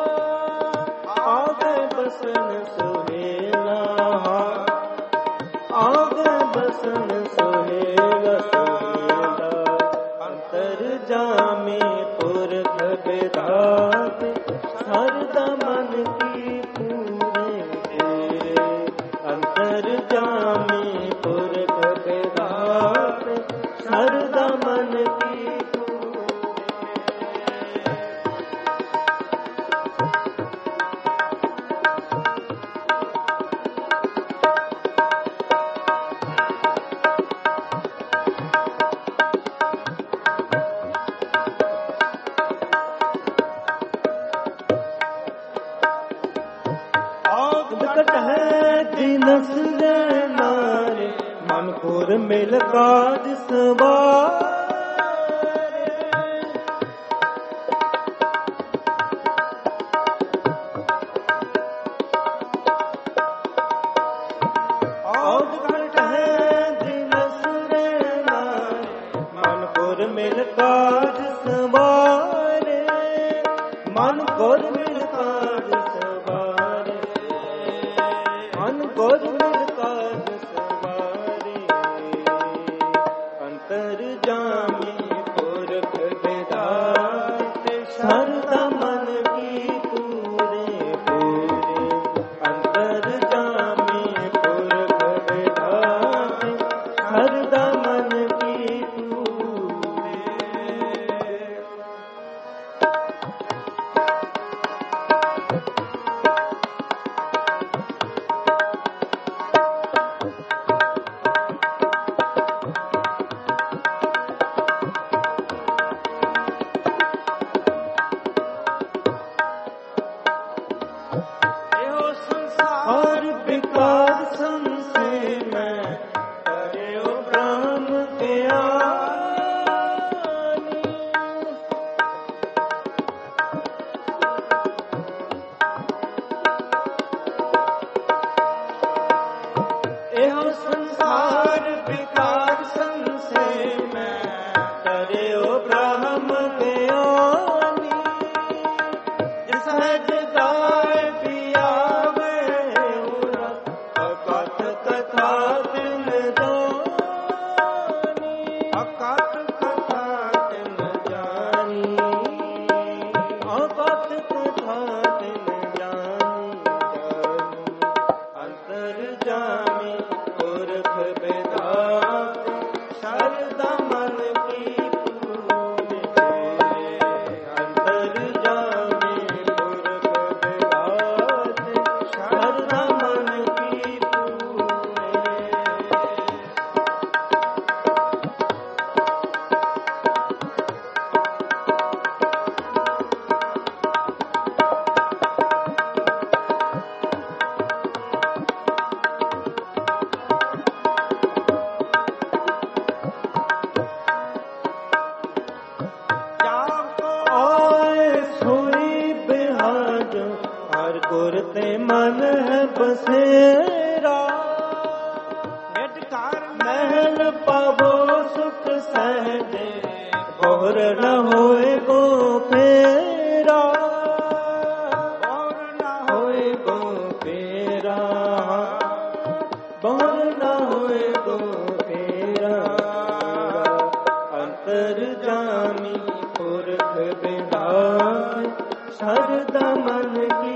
आगे बसन सोहेला, आगे बसन सोहेला सोहेला। अंतर जामी पुरख बेदाते शरदा मन की पूरे, अंतर जामी पुरख बेदाते शरदा मन की। कट है दिनस नारे मन पुर मिल काज सवारे। औद कट है दिनस नारे मन पुर मिल काज सवारे, मन पुर मिल काज सवारे। ਵਿਹਾਰ ਵਿਕਾਰ ਸੰਸੇ ਮੈਂ ਕਰਿਓ ਬ੍ਰਹਮ ਗਿਆਨੀ ਸਹਿਜ ਗਾਏ ਪਿਆਵੇ ਉਰਾ ਅਕਥ ਕਥਾ ਤਿਨ ਜਾਨੀ ਅਕਥ ਕਥਾ ਤਿਨ ਜਾਨੀ ਅਕਥ ਕਥਾ ਤਿਨ ਜਾਨੀ ਪੁਰਖ ਬੇਦਾਤ ਸ਼ਰਦਾ ਮਨ ਕੀ ਪੂਰੇ ਅੰਤਰ ਜਾਮੇ ਪੁਰਖ ਬੇਦਾਤ ਸ਼ਰਦਾ ਮਨ ਕੀ ਪੂਰੇ ਗੁਰ ਤੇ ਮਨ ਹੈ ਬਸੇਰਾ ਨਿਜ ਘਰ ਮਹਿਲ ਪਾਵੋ ਸੁਖ ਸਹਿਜੇ ਬੋਰ ਨ ਹੋਏ ਗੋ ਫੇਰਾ ਬੋਰ ਨ ਹੋਏ ਗੋ ਫੇਰਾ ਬੋਰ ਨ ਹੋਏ ਗੋ ਫੇਰਾ ਅੰਤਰ ਜਾਮੀ ਪੁਰਖ ਬਿਦਾਤ ਸ਼ਰਦਾ ਮਨ ਕੀ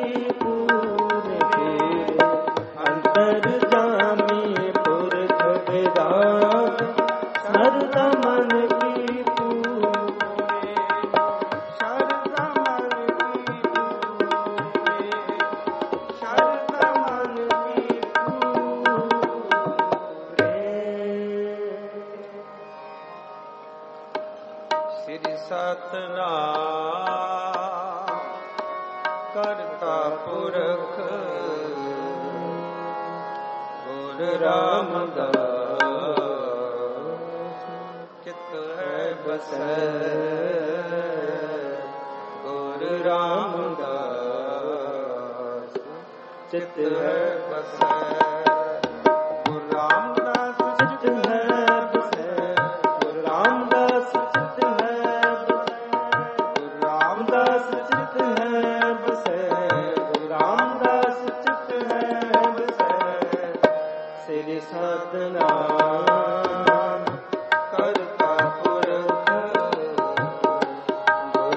ਅੰਤਰ ਜਾਮੀ ਪੁਰਖ ਬਿਦਾਤ ਸ਼ਰਦਾ ਮਨ ਕੀ ਪੂਰੇ ਸ਼ਰਦਾ ਮਨ ਕੀ ਪੂਰੇ ਸ਼ਰਦਾ ਮਨ ਕੀ ਪੂਰੇ ਸ੍ਰੀ ਸਤਿਨਾਮ ਕਰਤਾ ਪੁਰਖ ਗੁਰ ਰਾਮਦਾਸ ਚਿਤ ਹੈ ਬਸੈ ਗੁਰ ਰਾਮਦਾਸ ਚਿਤ ਹੈ ਬਸੈ ਗੁਰ ਰਾਮਦਾਸ ਚਿਤ ਹੈ ਬਸੈ ਗੁਰ ਰਾਮਦਾਸ ਚਿਤ ਹੈ ਗੁਰ ਰਾਮਦਾਸ ਚਿਤ ਹੈ ਬਸੈ ਗੁਰ ਰਾਮਦਾਸ ਚਿਤ ਹੈ ਬਸੈ ਸ੍ਰੀ ਸਤਿਨਾਮ ਕਰਤਾ ਪੁਰਖ ਗੁਰ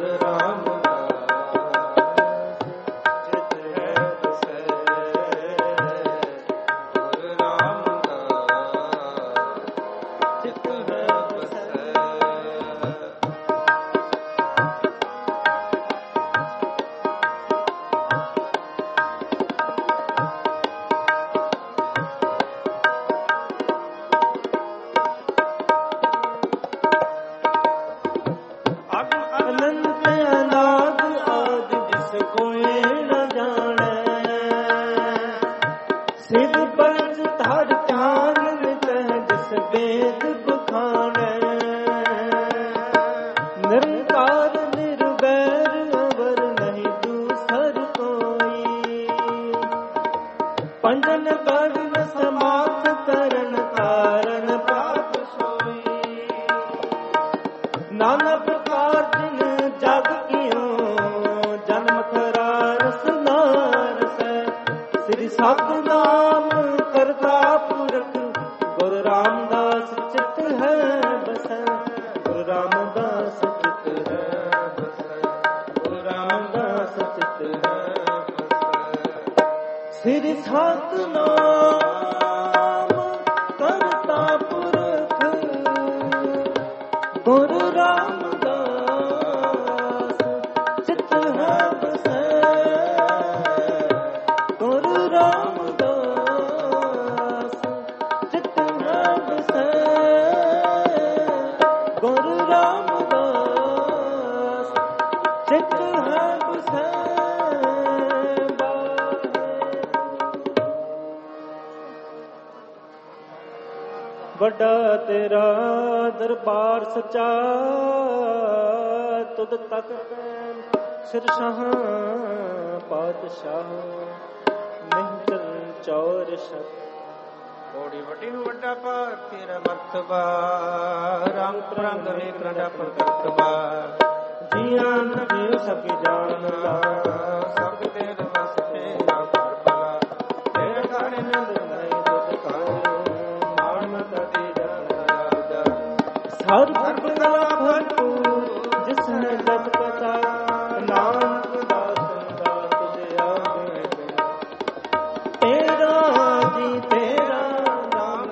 ਰਾਮਦਾਸ ਚਿਤ ਹੈ ਬਸੈ ਗੁਰ ਰਾਮਦਾਸ ਚਿਤ ਹੈ ਬਸੈ ਅਨੰਤ ਅਨਾਦ ਆਦ ਜਿਸ ਕੋਇ ਨ ਜਾਣੈ ਸਿਧ ਪੰਚ ਧਰ ਧਿਆਨ ਨਿਤਹਿ ਜਿਸ ਵੇਦ ਬਖਾਣੈ ਨਿਰੰਕਾਰ ਨਿਰਵੈਰ ਅਵਰ ਨਹੀਂ ਦੂਸਰ ਕੋਈ ਪੰਜਨ ਕਰਨ ਸਮਾਤ ਕਰਨ ਕਾਰਨ ਪਾਪ ਸੋਈ ਨਾਨਾ ਪ੍ਰਕਾਰ ਜਿਨ ਜਗ ਕੀਓ ਜਨਮ ਖਰਾ ਰਸ ਨਾਰਸੈ ਸ੍ਰੀ ਸਤਿਨਾਮ ਕਰਤਾ ਪੁਰਖ ਗੁਰ ਰਾਮਦਾਸ ਚਿਤ ਹੈ ਬਸੈ ਗੁਰ ਰਾਮਦਾਸ ਚਿਤ ਹੈ ਬਸੈ ਗੁਰ ਰਾਮਦਾਸ ਚਿਤ ਹੈ ਬਸੈ ਸ੍ਰੀ ਸਤਿਨਾਮ ਕਰਤਾ ਪੁਰਖ ਗੁਰ ਰਾਮਦਾਸ ਚਿਤ ਹੈ ਬਸੈ ਗੁਰ ਰਾਮਦਾਸ ਚਿਤ ਹੈ ਬਸੈ ਗੁਰ ਰਾਮਦਾਸ ਚਿਤ ਹੈ ਬਸੈ ਵੱਡਾ ਤੇਰਾ ਦਰਬਾਰ ਸੱਚਾ ਤੁਧ ਤੱਕ ਸਿਰ ਸ਼ਾਹ ਪਾਤਸ਼ਾਹ ਨਿਹਚਲ ਚੌਰ ਸ਼ਤ ਕੋੜੀ ਵੱਡੀ ਨੂੰ ਵੱਡਾ ਭਾਰ ਤੇਰਾ ਮਰਤਬਾ ਰੰਗ ਰੰਗ ਵੇਖ ਰੰਡਾ ਪ੍ਰਤਬਾ ਜੀਆਂ ਜੀਉ ਸਭ ਜਾਣਦਾ ਸਭ ਤੇਰੇ ਵਸ ਤੇਰਾ ਪਰਬਲਾ ਤੇਰੇ ਘਰ ਨੰਦ ਨਹੀਂ ਦੁੱਧ ਖਾਏ ਮਾਣ ਮਤਾ ਤੇ ਜਾਣਦਾ ਹਰ ਕਲਾ ਭਰਪੂਰ ਜਿਸ ਨੇ ਜਤ ਪਤਾ ਨਾਨਕ ਦਾਸ ਦਾਸ ਦੇ ਆਗੇ ਤੇਰਾ ਜੀ ਤੇਰਾ ਨਾਮ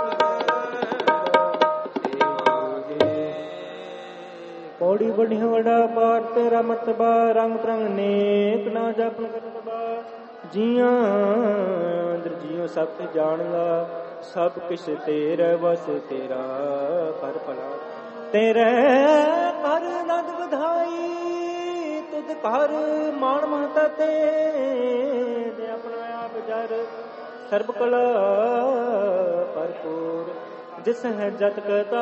ਪੌੜੀ ਬੜੀ ਵਡਾ ਪਾਰ ਤੇਰਾ ਮਰਤਬਾ ਰੰਗ ਪ੍ਰੰਗ ਨੇਕ ਨਾ ਜਪਨ ਕਰਤਬਾ ਜੀਆਂ ਅੰਦਰ ਜੀਉ ਸਭ ਤੇ ਜਾਣਦਾ ਸਭ ਕਿਛ ਤੇਰੇ ਵਸ ਤੇਰਾ ਕਰ ਭਲਾ ਤੇਰੇ ਕਰ ਨਦ ਵਧਾਈ ਤੁਧ ਕਰ ਮਾਣ ਮਹਤਾ ਤੇ ਦੇ ਆਪਣਾ ਆਪ ਜਰ ਸਰਬ ਕਲਾ ਭਰਪੂਰ ਜਿਸ ਹੈ ਜਤ ਕਤਾ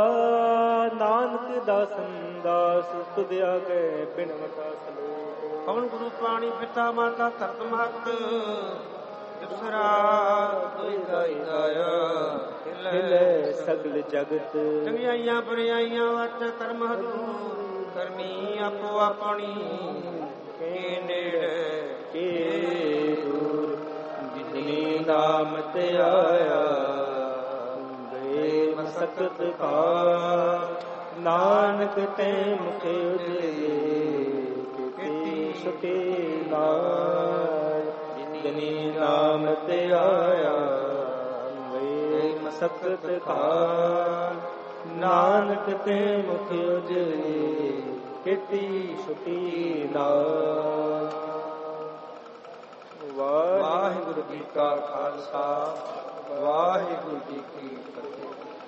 ਨਾਨਕ ਦਾਸਨ ਦਾਸ ਤੁਧ ਆਗੇ ਬਿਨ ਵਟਾ ਸਲੋਕ ਪਵਨ ਗੁਰੂ ਪਾਣੀ ਪਿਤਾ ਮਾਤਾ ਧਰਤ ਮਹਤ ਦੂਸਰਾ ਕੋਈ ਦਾਈ ਦਾਇਆ ਹਿਲੇ ਸਗਲ ਜਗਤ ਚੰਗਿਆਈਆਂ ਬੁਰਾਈਆਂ ਵਟ ਕਰਮ ਹਦੂ ਕਰਮੀ ਆਪੋ ਆਪਣੀ ਕੇ ਨੇੜੇ ਕੇ ਦੂਰ ਜਿਤਨੀ ਨਾਮ ਤੇ ਆਇਆ ਗਏ ਮਸਕਤ ਕਾ ਨਾਨਕ ਤੇ ਮੁਖ ਉਜਲੇ ਕੀਤੀ ਸੁਖੀ ਨਾਮ ਜਿਤਨੀ ਨਾਮ ਤੇ ਆਇਆ ਗਏ ਮਸਕਤ ਕਾ ਨਾਨਕ ਤੇ ਮੁਖ ਉਜਲੇ ਕੀਤੀ ਸੁਖੀ ਨਾਮ। ਵਾਹਿਗੁਰੂ ਜੀ ਕਾ ਖਾਲਸਾ ਵਾਹਿਗੁਰੂ ਜੀ ਕੀ ਫਤਿਹ।